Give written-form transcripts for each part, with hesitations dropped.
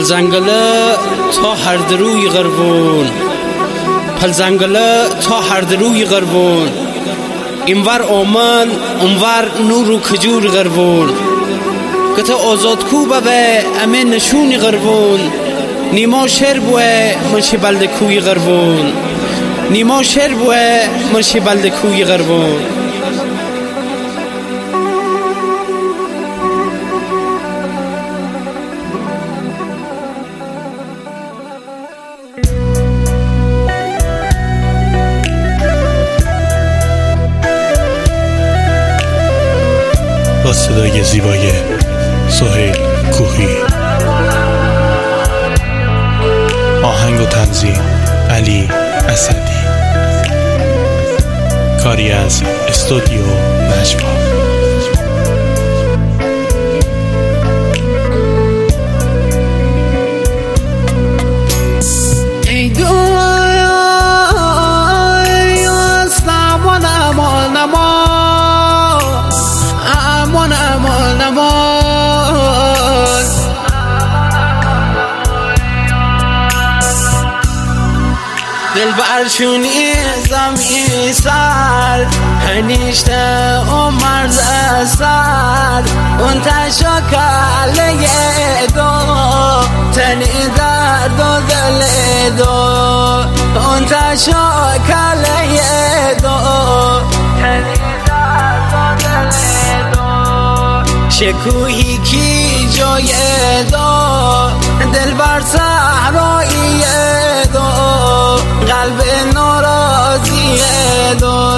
زنگله تا هر دروی غربون، پل زنگله تا هر دروی غربون، اینور آمن اونور نور و کجور غربون، کتا آزاد کوبه به امه نشونی غربون، نیما شهر بوه منشی بلد کوی غربون، نیما شهر بوه منشی بلد کوی غربون. با صدای زیبای سهیل کوهی، آهنگ و تنظیم علی اسدی، کاری از استودیو نجوا. دل برشونی زمین سر هنیشته و مرز سر اون تشا کله دو تنی درد و دل دو اون تشا کله دو تنی درد و دل دو شکوهی کی جای دو دل بر صحرایی دو قلب ناراضی دو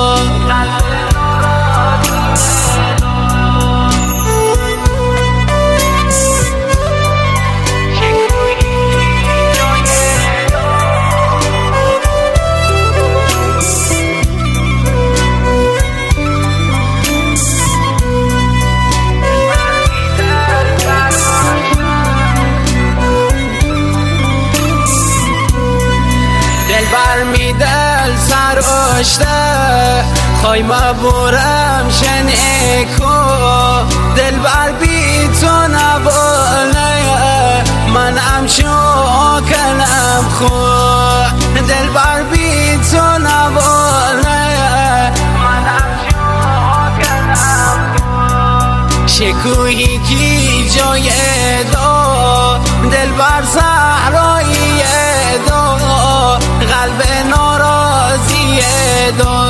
دل سر اشته خوای ما برم شنیکو دل بر بی تو نباله منم شو کنم خو دل بر بی تو نباله منم شو کنم خو شکوهی کی جای دو دل بر صحرایی دو قلب ناراضی دو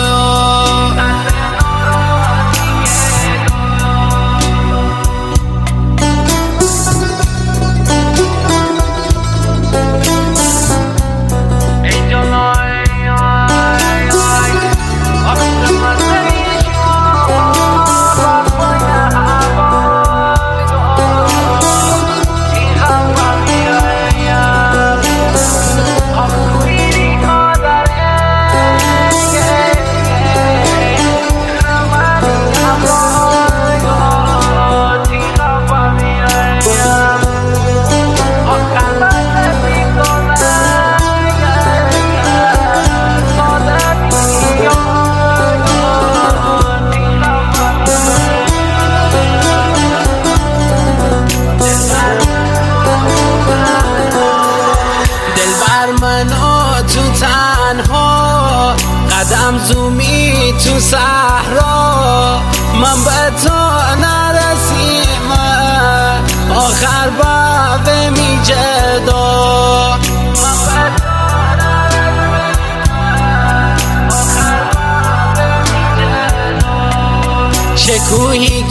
تو تنها قدم زومی تو صحرا من به تو نرسیم آخر باب می جدا من به تو نرسیم آخر باب می جدا شکوهی